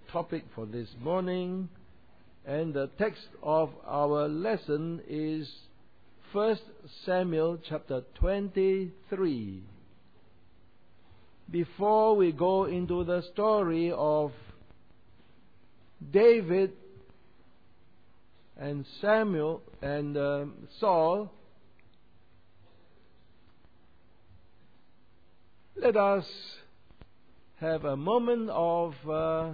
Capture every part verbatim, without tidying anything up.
topic for this morning, and the text of our lesson is First Samuel chapter twenty-three. Before we go into the story of David and Samuel and uh, Saul, let us have a moment of uh,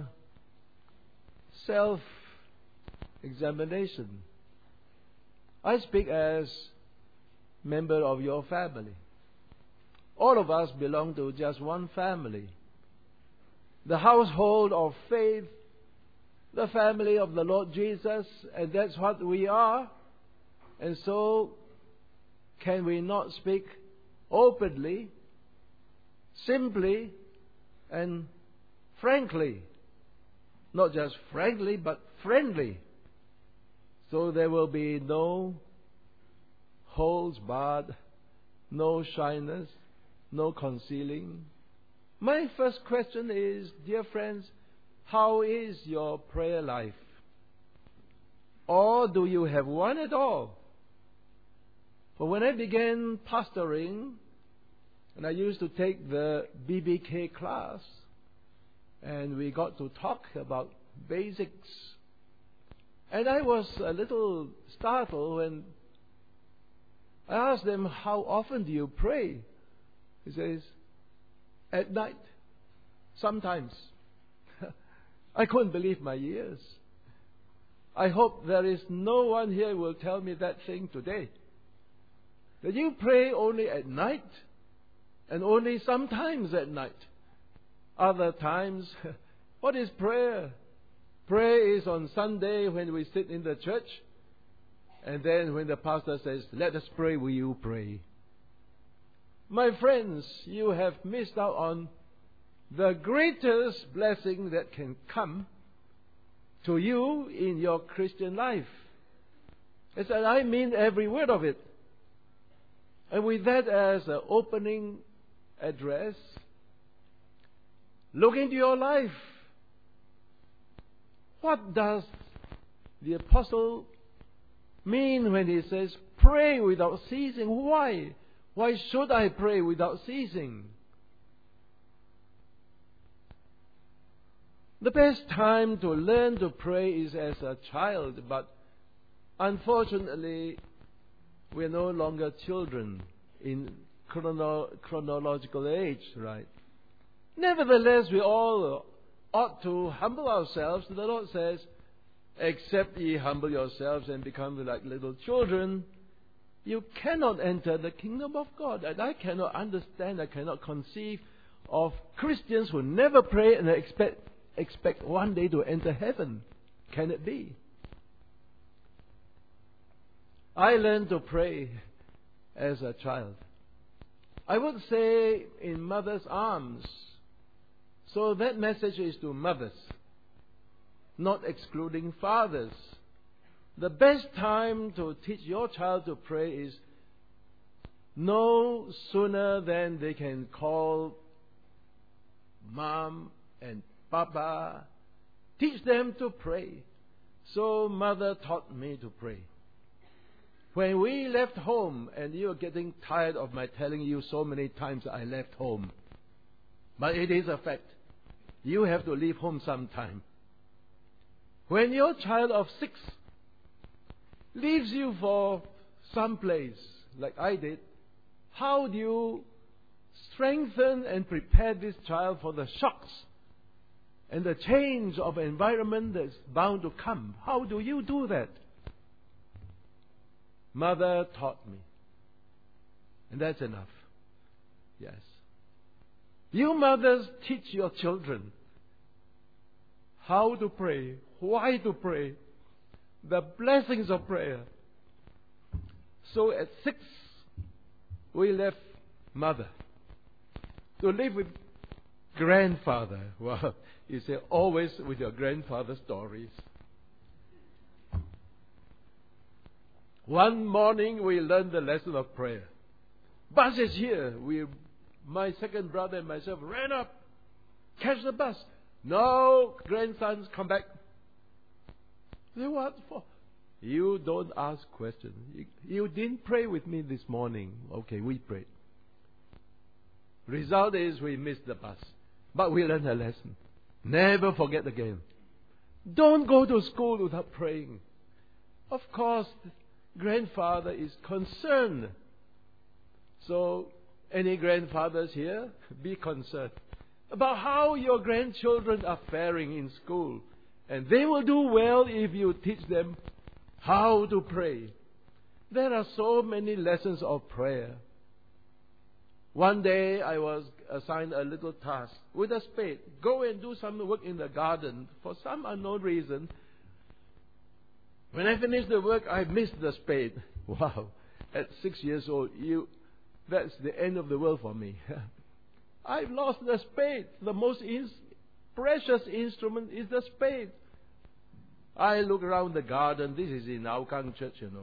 self-examination. I speak as member of your family. All of us belong to just one family. The household of faith, the family of the Lord Jesus, and that's what we are. And so, can we not speak openly, simply, and frankly? Not just frankly, but friendly. So there will be no holds barred, no shyness, no concealing. My first question is, dear friends, how is your prayer life? Or do you have one at all? For when I began pastoring, and I used to take the B B K class, and we got to talk about basics. And I was a little startled when I asked them, how often do you pray? He says, at night, sometimes. I couldn't believe my ears. I hope there is no one here who will tell me that thing today. That you pray only at night, and only sometimes at night. Other times, what is prayer? Prayer is on Sunday when we sit in the church, and then when the pastor says, let us pray, will you pray? My friends, you have missed out on the greatest blessing that can come to you in your Christian life. It's, and I mean every word of it. And with that as an opening address, look into your life. What does the apostle mean when he says, pray without ceasing? Why? Why should I pray without ceasing? The best time to learn to pray is as a child, but unfortunately, we're no longer children in chrono- chronological age, right? Nevertheless, we all ought to humble ourselves. The Lord says, except ye humble yourselves and become like little children, you cannot enter the kingdom of God. And I cannot understand, I cannot conceive of Christians who never pray and expect, expect one day to enter heaven. Can it be? I learned to pray as a child. I would say in mother's arms. So that message is to mothers, not excluding fathers. The best time to teach your child to pray is no sooner than they can call mom and papa. Teach them to pray. So mother taught me to pray. When we left home, and you are getting tired of my telling you so many times I left home, but it is a fact. You have to leave home sometime. When your child of six leaves you for some place, like I did, how do you strengthen and prepare this child for the shocks and the change of environment that's bound to come? How do you do that? Mother taught me. And that's enough. Yes. You mothers, teach your children how to pray, why to pray, the blessings of prayer. So at six, we left mother to live with grandfather. Well, you say, always with your grandfather stories. One morning, we learned the lesson of prayer. Bus is here. We, my second brother and myself ran up, catch the bus. No, grandsons, come back. Say, what for? You don't ask questions. You, you didn't pray with me this morning. Okay, we prayed. Result is we missed the bus. But we learned a lesson. Never forget again. Don't go to school without praying. Of course, grandfather is concerned. So, any grandfathers here, be concerned about how your grandchildren are faring in school. And they will do well if you teach them how to pray. There are so many lessons of prayer. One day I was assigned a little task with a spade. Go and do some work in the garden. For some unknown reason, when I finished the work, I missed the spade. Wow. At six years old, you, that's the end of the world for me. I've lost the spade. The most in, precious instrument is the spade. I look around the garden. This is in Aokang Church, you know.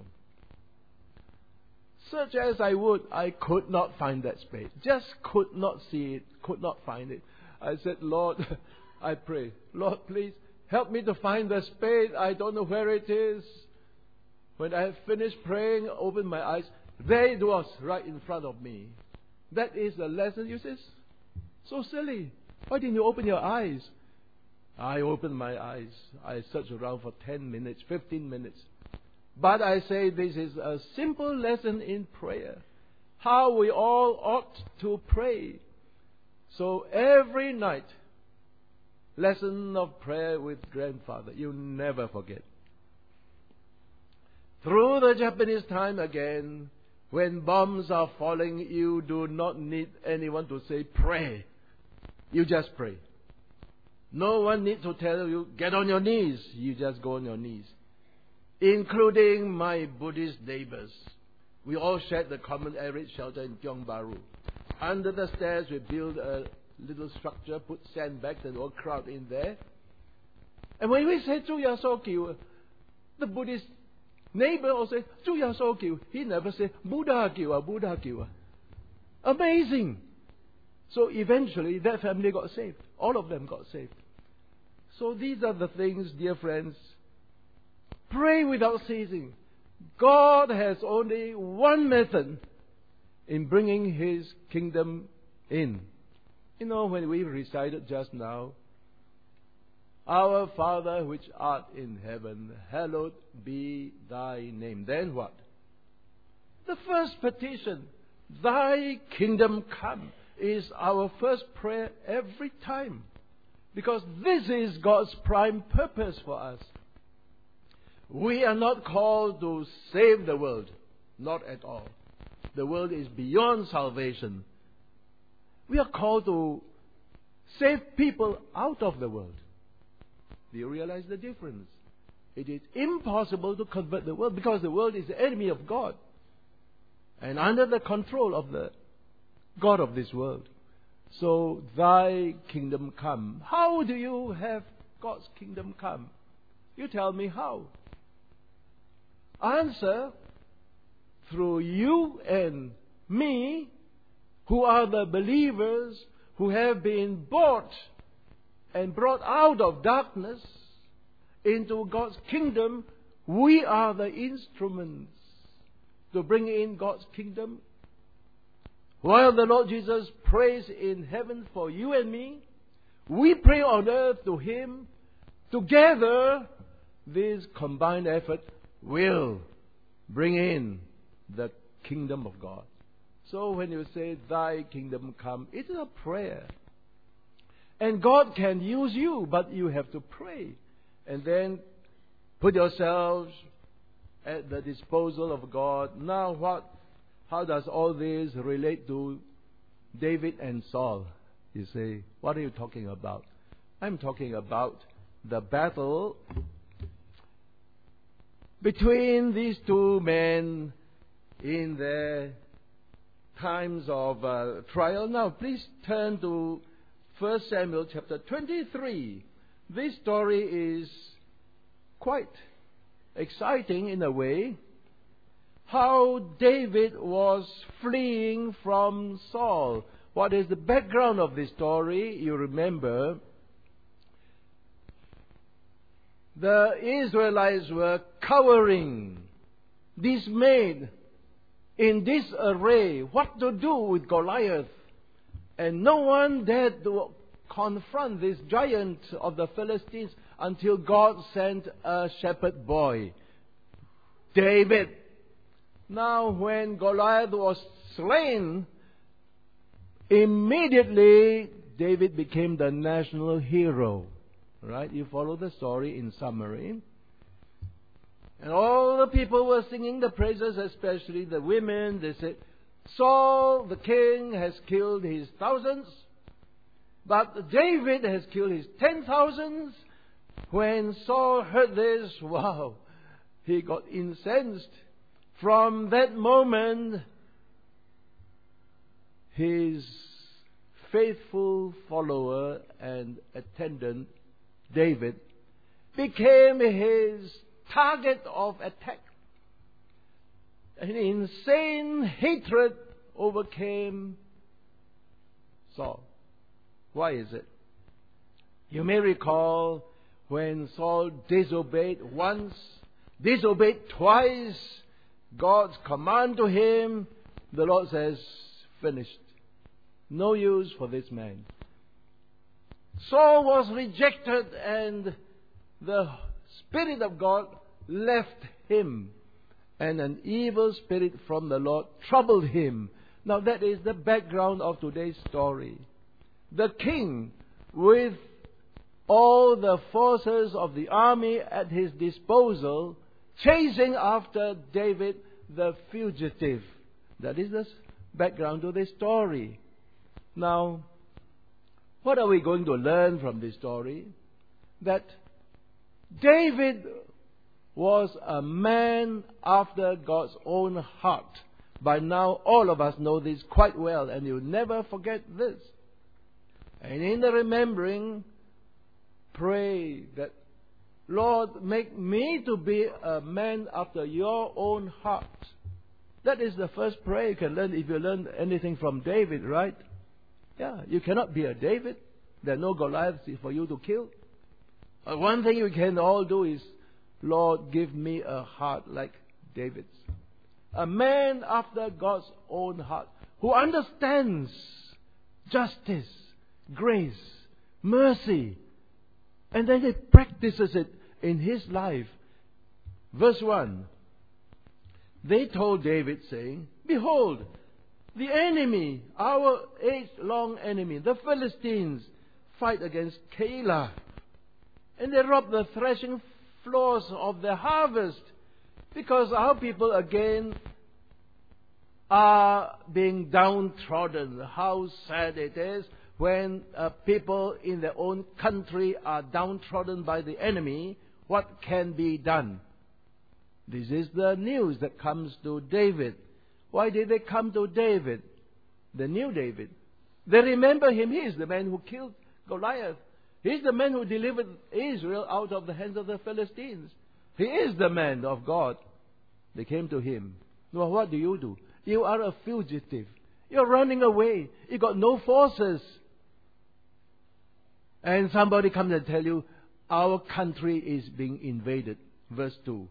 Search as I would, I could not find that spade. Just could not see it, could not find it. I said, Lord, I pray, Lord, please help me to find the spade. I don't know where it is. When I have finished praying, opened my eyes, there it was, right in front of me. That is the lesson, you see. So silly. Why didn't you open your eyes? I opened my eyes. I searched around for ten minutes, fifteen minutes. But I say this is a simple lesson in prayer. How we all ought to pray. So every night, lesson of prayer with grandfather. You never forget. Through the Japanese time again, when bombs are falling, you do not need anyone to say pray. You just pray. No one needs to tell you, get on your knees. You just go on your knees. Including my Buddhist neighbors. We all shared the common arid shelter in Tiong Bahru. Under the stairs, we built a little structure, put sandbags and all crowd in there. And when we say Juya Sokyu, the Buddhist neighbor also say Juya Sokyu. He never say Buddha Kiwa, Buddha Kiwa. Amazing. So eventually, that family got saved. All of them got saved. So these are the things, dear friends. Pray without ceasing. God has only one method in bringing His kingdom in. You know, when we recited just now, Our Father which art in heaven, hallowed be thy name. Then what? The first petition, thy kingdom come, is our first prayer every time. Because this is God's prime purpose for us. We are not called to save the world. Not at all. The world is beyond salvation. We are called to save people out of the world. Do you realize the difference? It is impossible to convert the world because the world is the enemy of God and under the control of the God of this world. So, thy kingdom come. How do you have God's kingdom come? You tell me how. Answer, through you and me, who are the believers who have been bought and brought out of darkness into God's kingdom. We are the instruments to bring in God's kingdom. While the Lord Jesus prays in heaven for you and me, we pray on earth to Him. Together, this combined effort will bring in the kingdom of God. So when you say, thy kingdom come, it is a prayer. And God can use you, but you have to pray. And then put yourselves at the disposal of God. Now what? How does all this relate to David and Saul? You say, what are you talking about? I'm talking about the battle between these two men in their times of uh, trial. Now, please turn to First Samuel chapter twenty-three. This story is quite exciting in a way. How David was fleeing from Saul. What is the background of this story? You remember, the Israelites were cowering, dismayed, in disarray, what to do with Goliath. And no one dared to confront this giant of the Philistines until God sent a shepherd boy, David. Now when Goliath was slain, immediately David became the national hero. Right? You follow the story in summary. And all the people were singing the praises, especially the women. They said, Saul, the king, has killed his thousands, but David has killed his ten thousands. When Saul heard this, wow, he got incensed. From that moment, his faithful follower and attendant, David, became his target of attack. An insane hatred overcame Saul. Why is it? You may recall when Saul disobeyed once, disobeyed twice, God's command to him, the Lord says, finished. No use for this man. Saul was rejected and the Spirit of God left him. And an evil spirit from the Lord troubled him. Now that is the background of today's story. The king, with all the forces of the army at his disposal, chasing after David the fugitive. That is the background to this story. Now, what are we going to learn from this story? That David was a man after God's own heart. By now, all of us know this quite well, and you'll never forget this. And in the remembering, pray that, Lord, make me to be a man after your own heart. That is the first prayer you can learn if you learn anything from David, right? Yeah, you cannot be a David. There are no Goliaths for you to kill. Uh, one thing you can all do is, Lord, give me a heart like David's. A man after God's own heart, who understands justice, grace, mercy, and then he practices it in his life. Verse one, they told David, saying, Behold, the enemy, our age-long enemy, the Philistines, fight against Keilah, and they rob the threshing floors of the harvest, because our people again are being downtrodden. How sad it is when uh, people in their own country are downtrodden by the enemy. What can be done? This is the news that comes to David. Why did they come to David? They knew David. They remember him. He is the man who killed Goliath. He is the man who delivered Israel out of the hands of the Philistines. He is the man of God. They came to him. Well, what do you do? You are a fugitive. You're running away. You got no forces. And somebody comes and tell you, our country is being invaded. Verse two.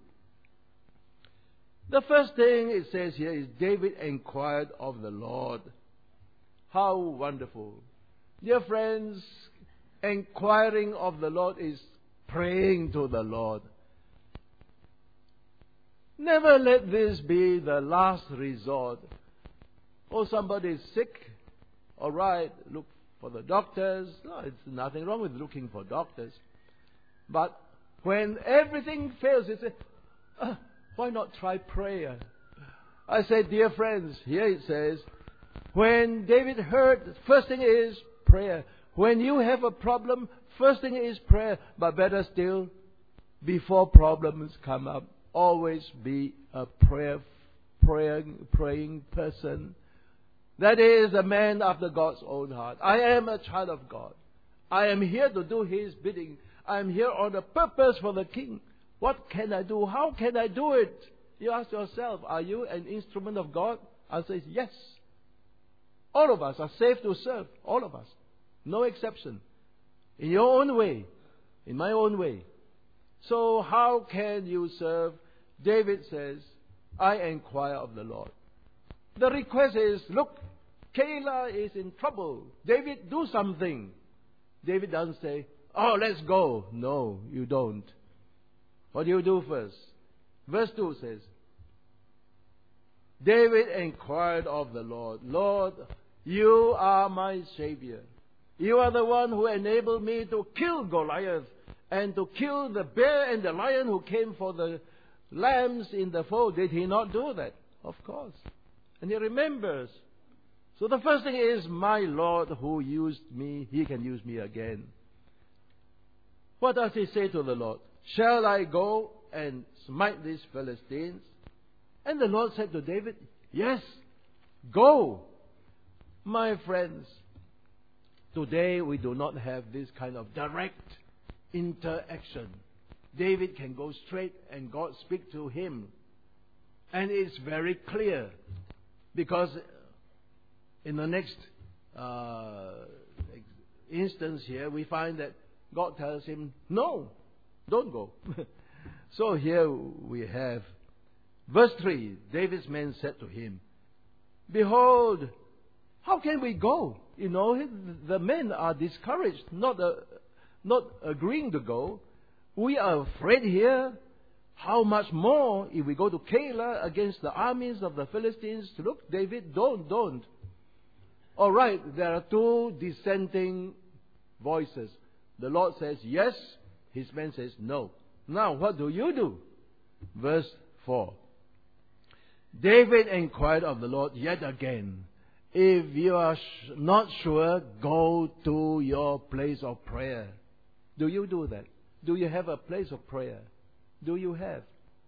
The first thing it says here is, David inquired of the Lord. How wonderful. Dear friends, inquiring of the Lord is praying to the Lord. Never let this be the last resort. Oh, somebody is sick. All right, look for the doctors. No, it's nothing wrong with looking for doctors. But when everything fails, you say, ah, why not try prayer? I say, dear friends, here it says, when David heard, first thing is prayer. When you have a problem, first thing is prayer. But better still, before problems come up, always be a prayer, praying, praying person. That is a man after God's own heart. I am a child of God. I am here to do His bidding. I am here on a purpose for the King. What can I do? How can I do it? You ask yourself, are you an instrument of God? Answer is yes. All of us are saved to serve. All of us. No exception. In your own way. In my own way. So how can you serve? David says, I inquire of the Lord. The request is, look, Keilah is in trouble. David, do something. David doesn't say, oh, let's go. No, you don't. What do you do first? Verse two says, David inquired of the Lord, Lord, you are my Savior. You are the one who enabled me to kill Goliath and to kill the bear and the lion who came for the lambs in the fold. Did he not do that? Of course. And he remembers. So the first thing is, my Lord who used me, he can use me again. What does he say to the Lord? Shall I go and smite these Philistines? And the Lord said to David, yes, go. My friends, today we do not have this kind of direct interaction. David can go straight and God speak to him. And it's very clear, because in the next uh, instance here, we find that God tells him, no, don't go. So here we have verse three. David's men said to him, behold, how can we go? You know, the men are discouraged, not, uh, not agreeing to go. We are afraid here. How much more if we go to Keilah against the armies of the Philistines? Look, David, don't, don't. All right, there are two dissenting voices. The Lord says yes. His man says no. Now, what do you do? Verse four. David inquired of the Lord yet again, if you are sh- not sure, go to your place of prayer. Do you do that? Do you have a place of prayer? Do you have?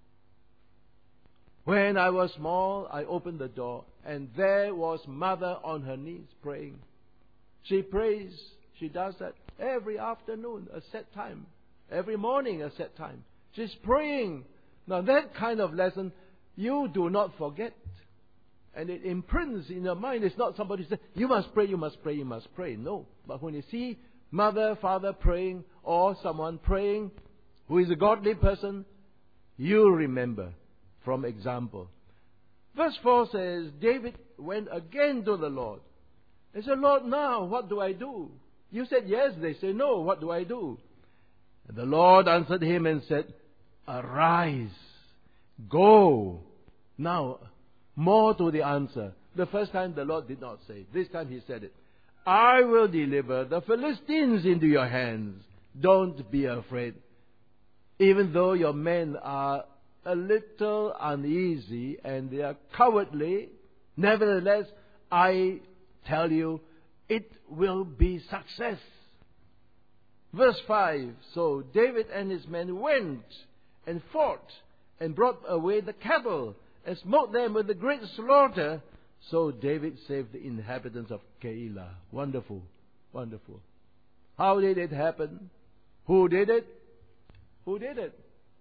When I was small, I opened the door, and there was mother on her knees praying. She prays. She does that every afternoon, a set time. Every morning, a set time. She's praying. Now, that kind of lesson, you do not forget. And it imprints in your mind. It's not somebody says, you must pray, you must pray, you must pray. No. But when you see mother, father praying, or someone praying who is a godly person, you remember from example. Verse four says, David went again to the Lord. He said, Lord, now what do I do? You said yes. They say no. What do I do? And the Lord answered him and said, arise, go. Now, more to the answer. The first time the Lord did not say. This time he said it. I will deliver the Philistines into your hands. Don't be afraid. Even though your men are a little uneasy and they are cowardly, nevertheless, I tell you, it will be success. Verse five, so David and his men went and fought and brought away the cattle and smote them with a great slaughter. So David saved the inhabitants of Keilah. Wonderful, wonderful. How did it happen? Who did it? Who did it?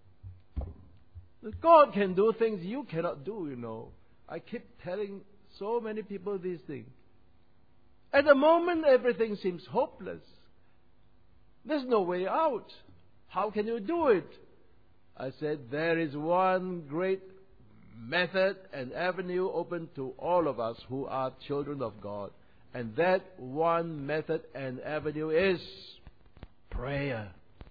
God can do things you cannot do, you know. I keep telling so many people these things. At the moment, everything seems hopeless. There's no way out. How can you do it? I said, there is one great method and avenue open to all of us who are children of God. And that one method and avenue is prayer.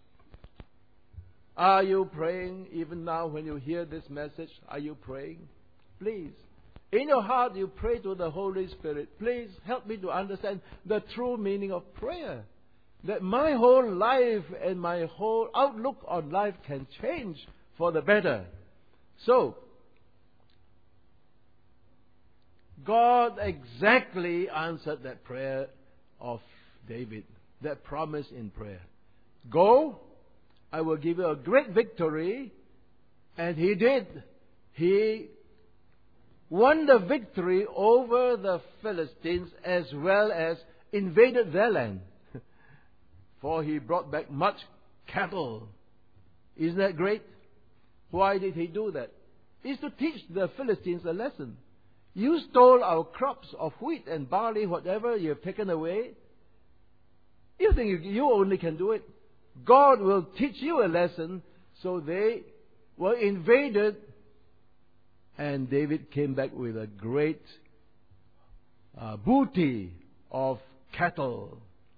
Are you praying even now when you hear this message? Are you praying? Please. In your heart, you pray to the Holy Spirit. Please help me to understand the true meaning of prayer. That my whole life and my whole outlook on life can change for the better. So, God exactly answered that prayer of David, that promise in prayer. Go, I will give you a great victory. And he did. He won the victory over the Philistines as well as invaded their land. For he brought back much cattle. Isn't that great? Why did he do that? It's to teach the Philistines a lesson. You stole our crops of wheat and barley, whatever you have taken away. You think you only can do it? God will teach you a lesson So they were invaded, and David came back with a great uh, booty of cattle.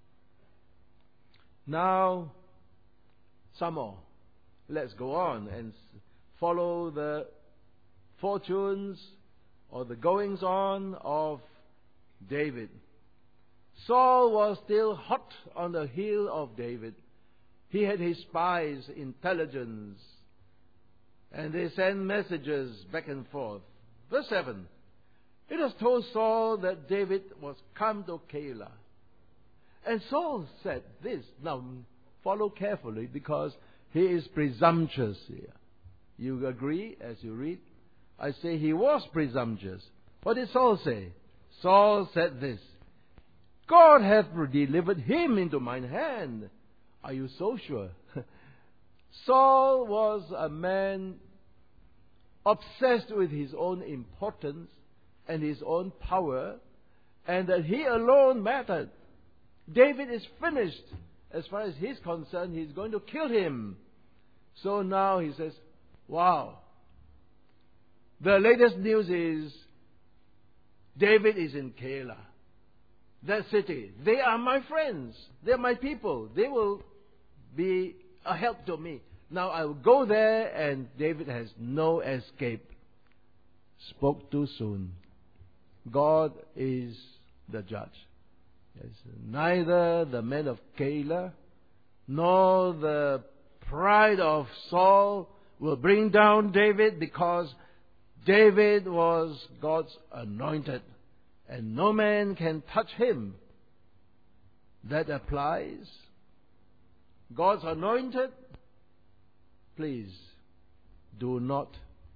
Now, some more. Let's go on and follow the fortunes or the goings on of David. Saul was still hot on the heel of David. He had his spies, intelligence, and they sent messages back and forth. Verse seven. It was told Saul that David was come to Keilah. And Saul said this. Now, follow carefully because he is presumptuous here. You agree as you read? I say he was presumptuous. What did Saul say? Saul said this. God hath delivered him into mine hand. Are you so sure? Saul was a man obsessed with his own importance and his own power, and that he alone mattered. David is finished. As far as he's concerned, he's going to kill him. So now he says, wow. The latest news is David is in Keilah, that city. They are my friends. They are my people. They will be a help to me. Now I will go there, and David has no escape. Spoke too soon. God is the judge. Yes. Neither the men of Keilah nor the pride of Saul will bring down David, because David was God's anointed, and no man can touch him. That applies. God's anointed, please do not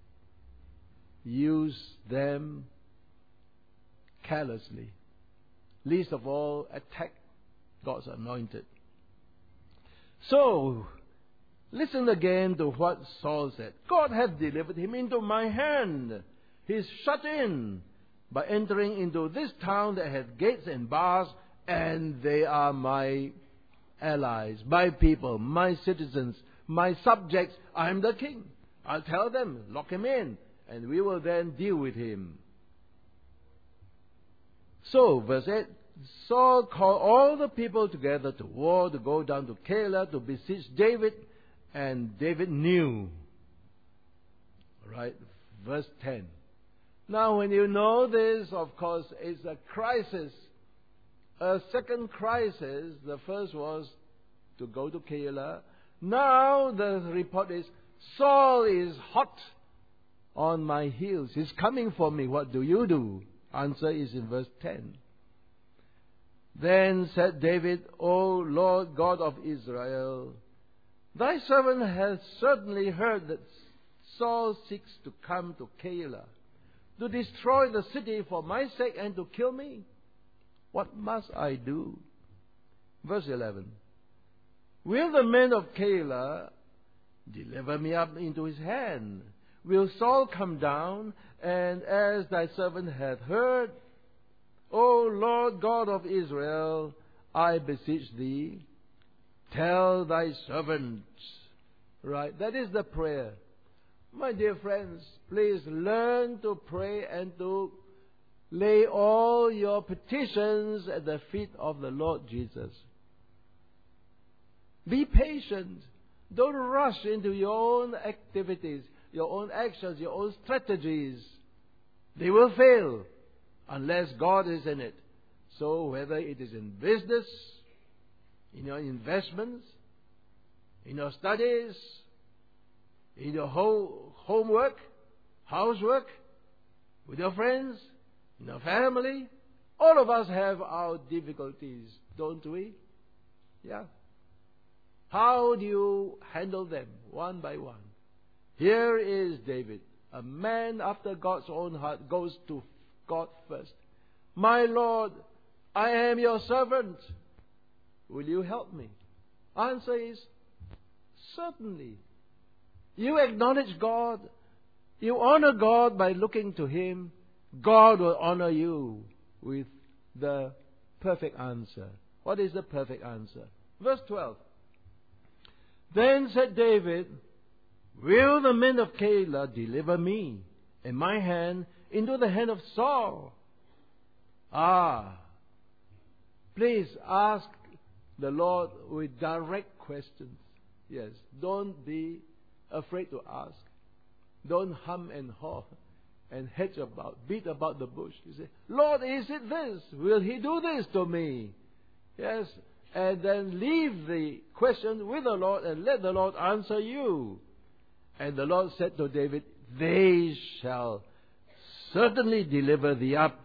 use them carelessly. Least of all, attack God's anointed. So, listen again to what Saul said. God hath delivered him into my hand. He is shut in by entering into this town that hath gates and bars, and they are my allies, my people, my citizens, my subjects. I am the king. I'll tell them, lock him in, and we will then deal with him. So, verse eight, Saul called all the people together to war, to go down to Keilah, to besiege David, and David knew. Right? Verse ten. Now, when you know this, of course, it's a crisis. A second crisis. The first was to go to Keilah. Now, the report is, Saul is hot on my heels. He's coming for me. What do you do? Answer is in verse ten. Then said David, O Lord God of Israel, thy servant has certainly heard that Saul seeks to come to Keilah, to destroy the city for my sake and to kill me. What must I do? Verse eleven. Will the men of Keilah deliver me up into his hand? Will Saul come down, and as thy servant hath heard, O Lord God of Israel, I beseech thee, tell thy servants. Right, that is the prayer. My dear friends, please learn to pray and to lay all your petitions at the feet of the Lord Jesus. Be patient. Don't rush into your own activities, your own actions, your own strategies. They will fail unless God is in it. So whether it is in business, in your investments, in your studies, in your whole homework, housework, with your friends, in your family, all of us have our difficulties, don't we? Yeah. How do you handle them one by one? Here is David, a man after God's own heart, goes to God first. My Lord, I am your servant. Will you help me? Answer is, certainly. You acknowledge God. You honor God by looking to Him. God will honor you with the perfect answer. What is the perfect answer? Verse twelve. Then said David, will the men of Keilah deliver me and my hand into the hand of Saul? Ah, please ask the Lord with direct questions. Yes, don't be afraid to ask. Don't hum and haw and hedge about, beat about the bush. You say, Lord, is it this? Will He do this to me? Yes, and then leave the question with the Lord and let the Lord answer you. And the Lord said to David, they shall certainly deliver thee up.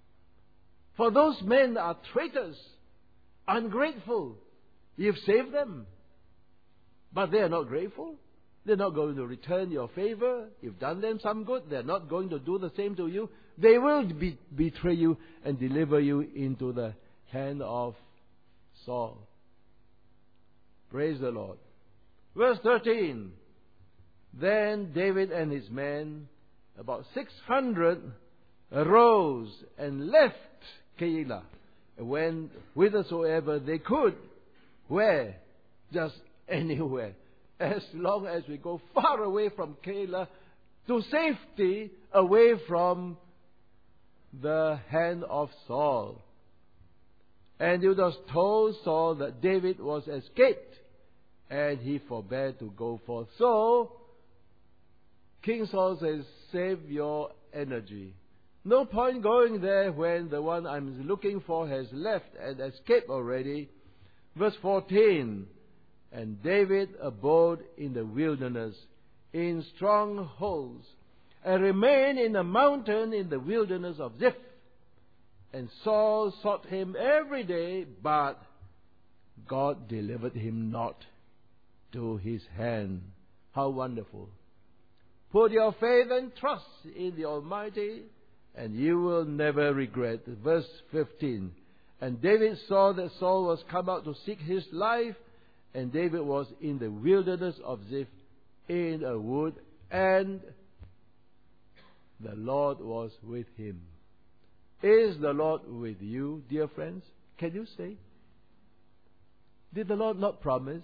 For those men are traitors, ungrateful. You've saved them, but they are not grateful. They're not going to return your favor. You've done them some good. They're not going to do the same to you. They will be, betray you and deliver you into the hand of Saul. Praise the Lord. Verse thirteen. Then David and his men, about six hundred, arose and left Keilah and went whithersoever they could. Where? Just anywhere. As long as we go far away from Keilah to safety, away from the hand of Saul. And it was told Saul that David was escaped, and he forbade to go forth. So, King Saul says, save your energy. No point going there when the one I'm looking for has left and escaped already. Verse fourteen. And David abode in the wilderness, in strongholds, and remained in a mountain in the wilderness of Ziph. And Saul sought him every day, but God delivered him not to his hand. How wonderful. Put your faith and trust in the Almighty, and you will never regret. Verse fifteen. And David saw that Saul was come out to seek his life, and David was in the wilderness of Ziph in a wood, and the Lord was with him. Is the Lord with you, dear friends? Can you say? Did the Lord not promise?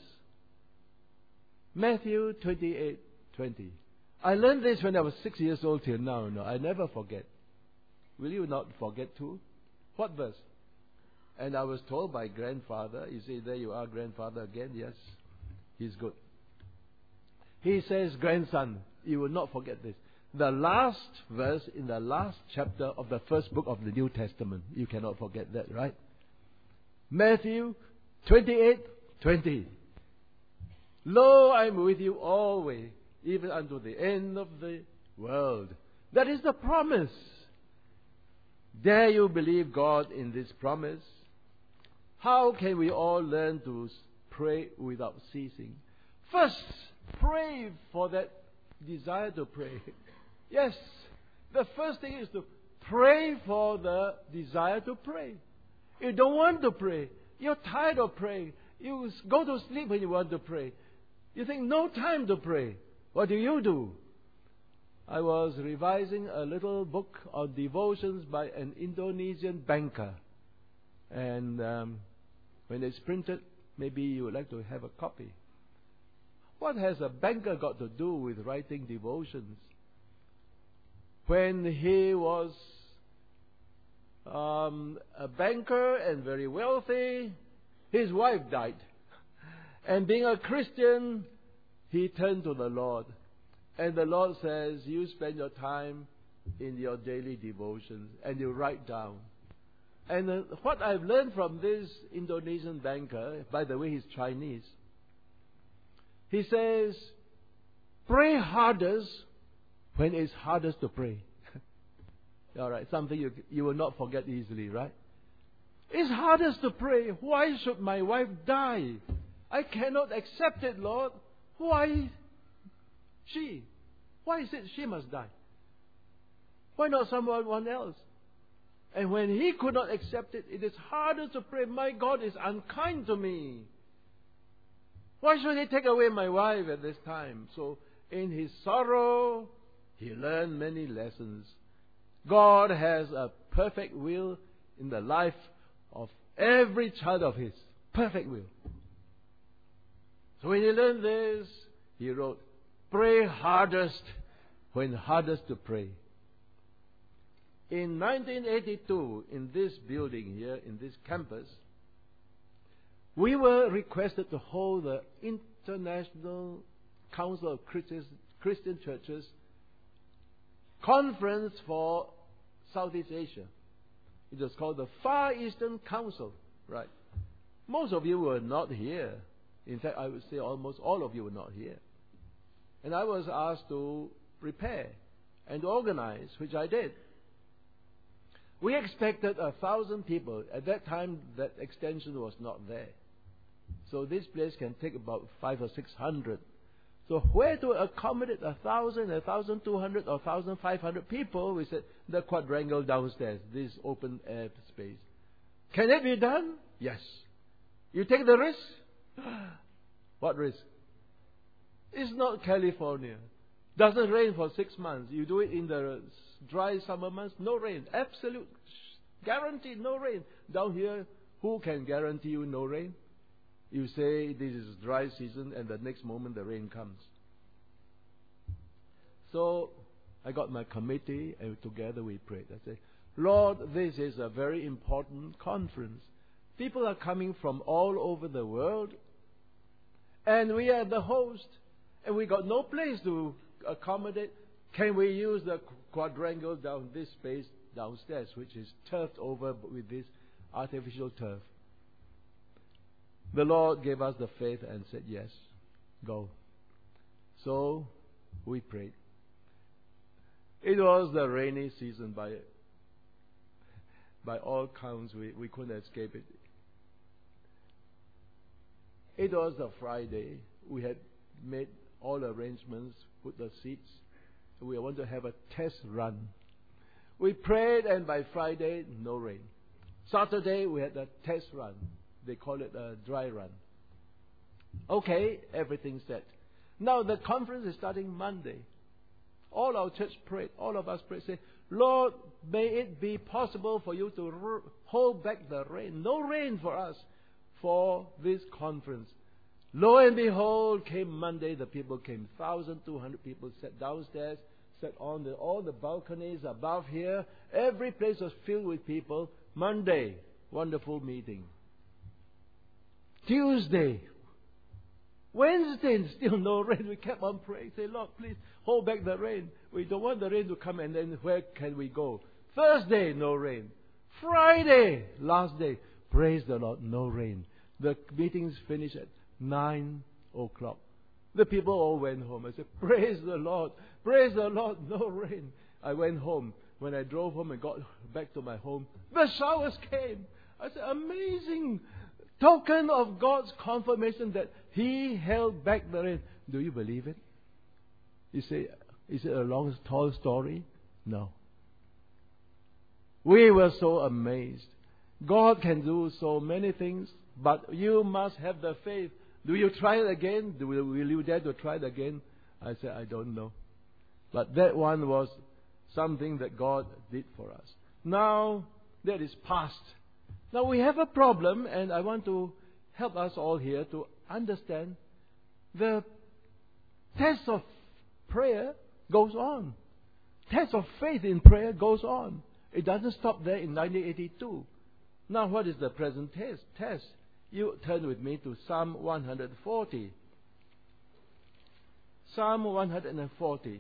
Matthew twenty-eight twenty. I learned this when I was six years old till now. No, I never forget. Will you not forget too? What verse? And I was told by grandfather, you see, there you are, grandfather again. Yes, he's good. He says, grandson, you will not forget this. The last verse in the last chapter of the first book of the New Testament. You cannot forget that, right? Matthew twenty-eight twenty. Lo, I am with you always, even unto the end of the world. That is the promise. Dare you believe God in this promise? How can we all learn to pray without ceasing? First, pray for that desire to pray. Yes, the first thing is to pray for the desire to pray. You don't want to pray. You're tired of praying. You go to sleep when you want to pray. You think, no time to pray. What do you do? I was revising a little book on devotions by an Indonesian banker. And um, when it's printed, maybe you would like to have a copy. What has a banker got to do with writing devotions? When he was um, a banker and very wealthy, his wife died. And being a Christian, he turned to the Lord. And the Lord says, you spend your time in your daily devotions and you write down. And uh, what I've learned from this Indonesian banker, by the way, he's Chinese. He says, pray hardest when it's hardest to pray. All right, something you, you will not forget easily, right? It's hardest to pray. Why should my wife die? I cannot accept it, Lord. Why she? Why is it she must die? Why not someone else? And when he could not accept it, it is harder to pray, my God is unkind to me. Why should he take away my wife at this time? So in his sorrow, he learned many lessons. God has a perfect will in the life of every child of his. Perfect will. So when he learned this, he wrote, pray hardest when hardest to pray. In nineteen eighty-two, in this building here, in this campus, we were requested to hold the International Council of Christian Churches conference for Southeast Asia. It was called the Far Eastern Council, right? Most of you were not here. In fact, I would say almost all of you were not here. And I was asked to prepare and organize, which I did. We expected a thousand people. At that time, that extension was not there. So this place can take about five or six hundred. So where to accommodate a thousand, a thousand two hundred, or thousand five hundred people? We said the quadrangle downstairs, this open air space. Can it be done? Yes. You take the risk? What risk? It's not California. Doesn't rain for six months. You do it in the dry summer months, no rain. Absolute guaranteed no rain. Down here, who can guarantee you no rain? You say this is dry season and the next moment the rain comes. So I got my committee and together we prayed. I said, Lord, this is a very important conference. People are coming from all over the world and we are the host and we got no place to accommodate. Can we use the quadrangle down this space downstairs, which is turfed over with this artificial turf? The Lord gave us the faith and said, yes, go. So we prayed. It was the rainy season by by all counts. We, we couldn't escape it. It was a Friday. We had made all arrangements, put the seats. We want to have a test run. We prayed and by Friday, no rain. Saturday, we had a test run. They call it a dry run. Okay, everything's set. Now the conference is starting Monday. All our church prayed. All of us prayed. Say, Lord, may it be possible for you to r- hold back the rain. No rain for us for this conference. Lo and behold, came Monday. The people came. one thousand two hundred people sat downstairs, sat on the, all the balconies above here. Every place was filled with people. Monday, wonderful meeting. Tuesday, Wednesday, still no rain. We kept on praying. Say, Lord, please hold back the rain. We don't want the rain to come, and then where can we go? Thursday, no rain. Friday, last day, praise the Lord, no rain. The meetings finished at nine o'clock. The people all went home. I said, praise the Lord, praise the Lord, no rain. I went home. When I drove home and got back to my home, the showers came. I said, amazing. Token of God's confirmation that He held back the rain. Do you believe it? You say, is it a long, tall story? No. We were so amazed. God can do so many things, but you must have the faith. Do you try it again? Do, will you dare to try it again? I said, I don't know. But that one was something that God did for us. Now, that is past. Now we have a problem, and I want to help us all here to understand the test of prayer goes on. Test of faith in prayer goes on. It doesn't stop there in nineteen eighty-two. Now what is the present test? Test. You turn with me to Psalm one forty. Psalm one forty.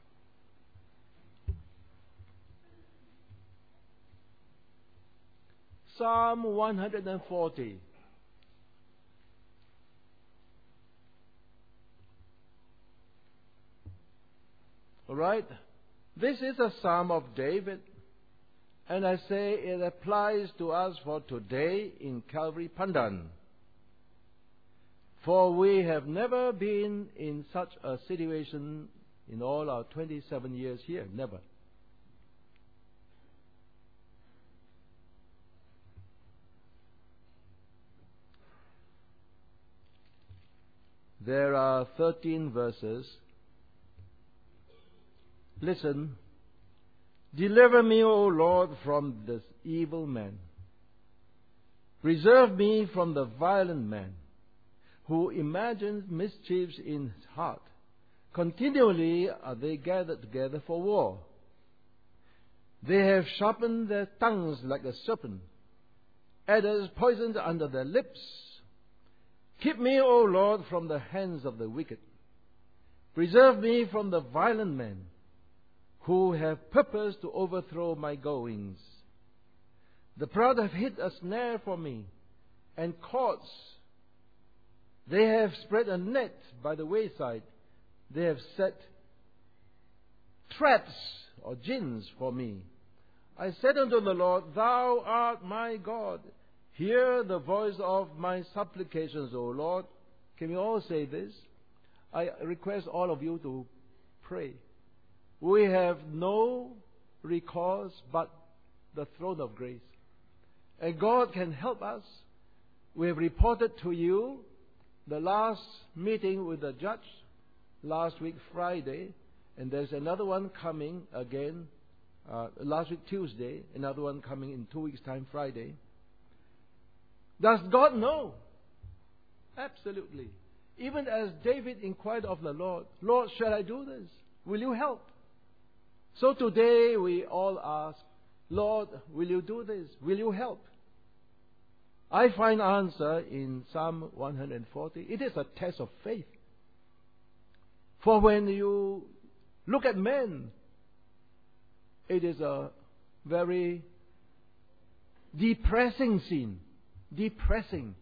Psalm one forty. All right? This is a psalm of David. And I say it applies to us for today in Calvary Pandan. For we have never been in such a situation in all our twenty-seven years here. Never. There are thirteen verses. Listen. Deliver me, O Lord, from this evil man. Preserve me from the violent man, who imagines mischiefs in his heart. Continually are they gathered together for war. They have sharpened their tongues like a serpent. Adders poisoned under their lips. Keep me, O Lord, from the hands of the wicked. Preserve me from the violent men who have purposed to overthrow my goings. The proud have hid a snare for me, and cords. They have spread a net by the wayside. They have set traps or gins for me. I said unto the Lord, Thou art my God. Hear the voice of my supplications, O Lord. Can we all say this? I request all of you to pray. We have no recourse but the throne of grace. And God can help us. We have reported to you the last meeting with the judge last week Friday, and there's another one coming again uh, last week Tuesday, another one coming in two weeks' time Friday. Does God know? Absolutely. Even as David inquired of the Lord, Lord, shall I do this? Will you help? So today we all ask, Lord, will you do this? Will you help? I find answer in Psalm one forty. It is a test of faith. For when you look at men, it is a very depressing scene. Depressing.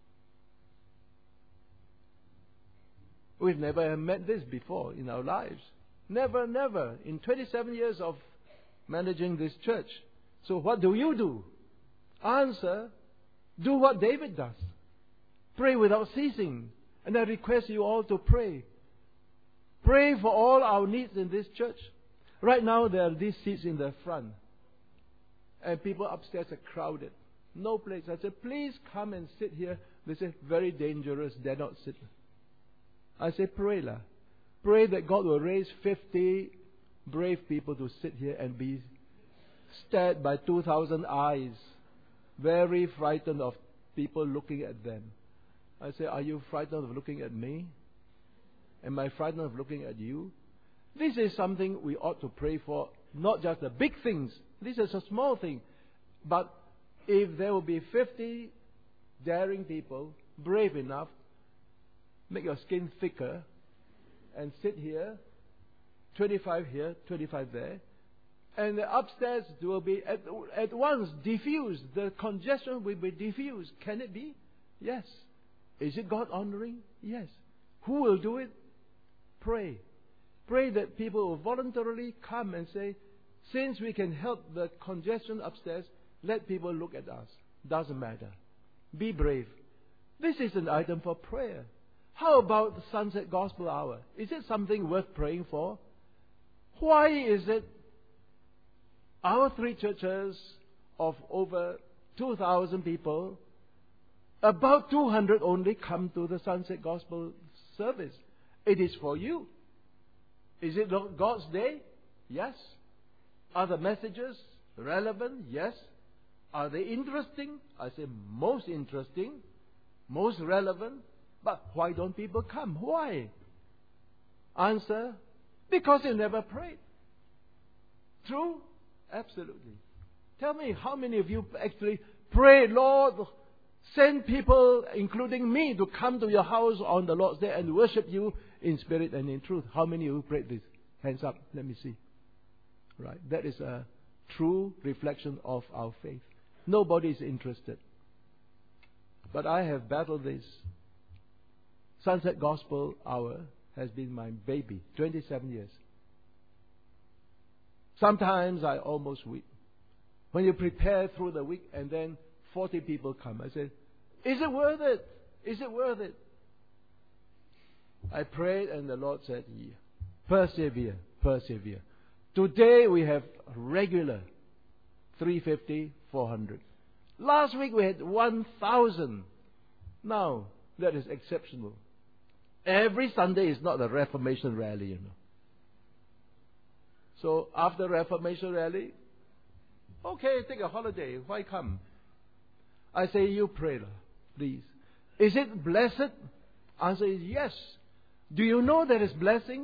We've never met this before in our lives. Never, never. In twenty-seven years of managing this church. So what do you do? Answer, do what David does. Pray without ceasing. And I request you all to pray. Pray for all our needs in this church. Right now there are these seats in the front. And people upstairs are crowded. No place. I said, please come and sit here. They say, very dangerous. Dare not sit. I say, pray lah. Pray that God will raise fifty brave people to sit here and be stared by two thousand eyes. Very frightened of people looking at them. I say, are you frightened of looking at me? Am I frightened of looking at you? This is something we ought to pray for. Not just the big things. This is a small thing. But if there will be fifty daring people, brave enough, make your skin thicker, and sit here, twenty-five here, twenty-five there, and the upstairs will be at, at once diffused. The congestion will be diffused. Can it be? Yes. Is it God honoring? Yes. Who will do it? Pray. Pray that people will voluntarily come and say, since we can help the congestion upstairs, let people look at us. Doesn't matter. Be brave. This is an item for prayer. How about the Sunset Gospel Hour? Is it something worth praying for? Why is it our three churches of over two thousand people, about two hundred only come to the Sunset Gospel service? It is for you. Is it God's day? Yes. Are the messages relevant? Yes. Are they interesting? I say most interesting, most relevant. But why don't people come? Why? Answer, because they never prayed. True? Absolutely. Tell me, how many of you actually pray, Lord, send people, including me, to come to your house on the Lord's Day and worship you in spirit and in truth? How many of you prayed this? Hands up. Let me see. Right. That is a true reflection of our faith. Nobody is interested. But I have battled this. Sunset Gospel Hour has been my baby, twenty-seven years. Sometimes I almost weep. When you prepare through the week and then forty people come, I say, is it worth it? Is it worth it? I prayed and the Lord said, yeah. Persevere, persevere. Today we have regular three fifty, four hundred. Last week we had one thousand. Now, that is exceptional. Every Sunday is not a Reformation rally, you know. So after Reformation rally, okay, take a holiday. Why come? I say, you pray, please. Is it blessed? Answer is yes. Do you know there is blessing?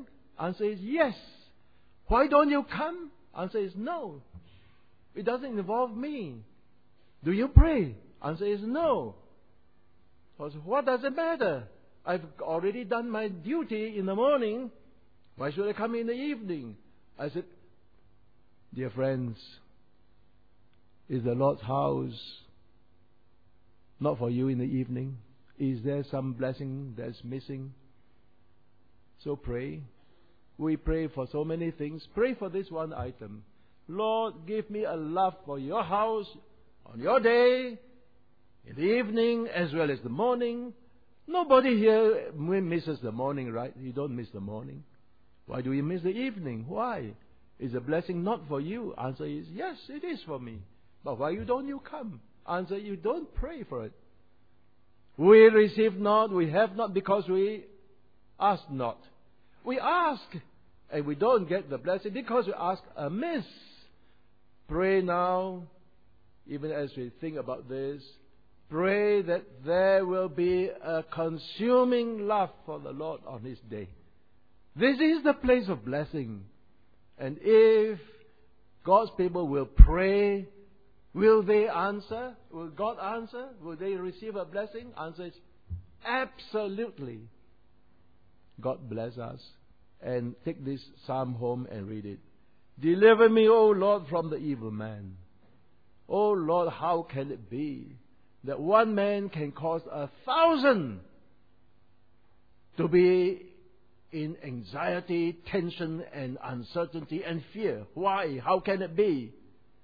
Answer is yes. Why don't you come? Answer is no. It doesn't involve me. Do you pray? Answer is no. So what does it matter? I've already done my duty in the morning. Why should I come in the evening? I said, dear friends, is the Lord's house not for you in the evening? Is there some blessing that's missing? So pray. We pray for so many things. Pray for this one item. Lord, give me a love for your house on your day, in the evening as well as the morning. Nobody here misses the morning, right? You don't miss the morning. Why do you miss the evening? Why? Is a blessing not for you? Answer is, yes, it is for me. But why you don't you come? Answer, you don't pray for it. We receive not, we have not because we ask not. We ask and we don't get the blessing because we ask amiss. Pray now, even as we think about this, pray that there will be a consuming love for the Lord on His day. This is the place of blessing. And if God's people will pray, will they answer? Will God answer? Will they receive a blessing? Answer is absolutely. God bless us. And take this psalm home and read it. Deliver me, O Lord, from the evil man. O Lord, how can it be that one man can cause a thousand to be in anxiety, tension, and uncertainty and fear? Why? How can it be?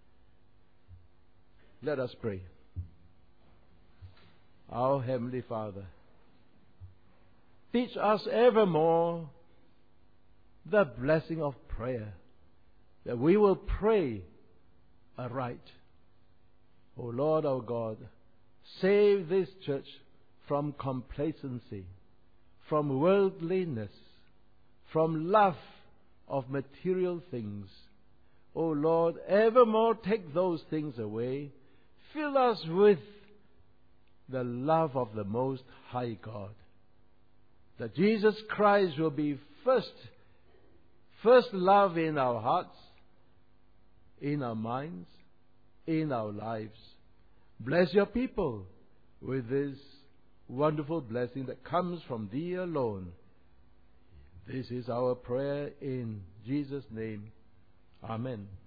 Let us pray. Our Heavenly Father, teach us evermore the blessing of prayer, that we will pray aright. O Lord our God, save this church from complacency, from worldliness, from love of material things. O Lord, evermore take those things away. Fill us with the love of the Most High God, that Jesus Christ will be first, first love in our hearts, in our minds, in our lives. Bless your people with this wonderful blessing that comes from Thee alone. This is our prayer in Jesus' name. Amen.